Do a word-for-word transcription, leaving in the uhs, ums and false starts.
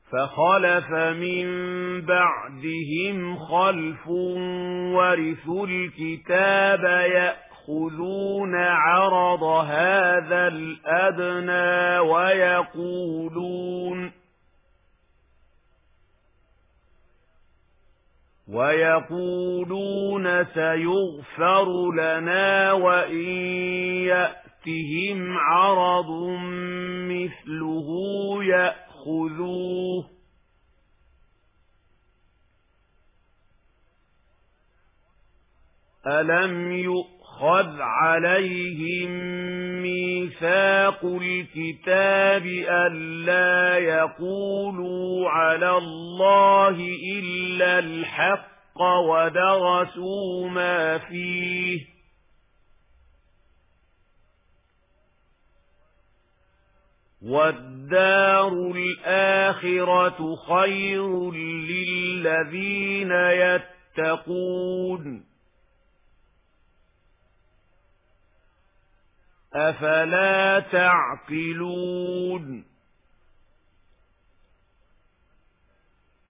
فخلف من بعدهم خلف ورثوا الكتاب يأخذون عرض هذا الأدنى ويقولون ويقولون سيغفر لنا وإن يأتهم عرض مثله يأخذوه ألم يؤخذ عليهم ميثاق الكتاب ألا يقولوا على الله إلا الحق ودرسوا ما فيه والدار الآخرة خير للذين يتقون أفلا تعقلون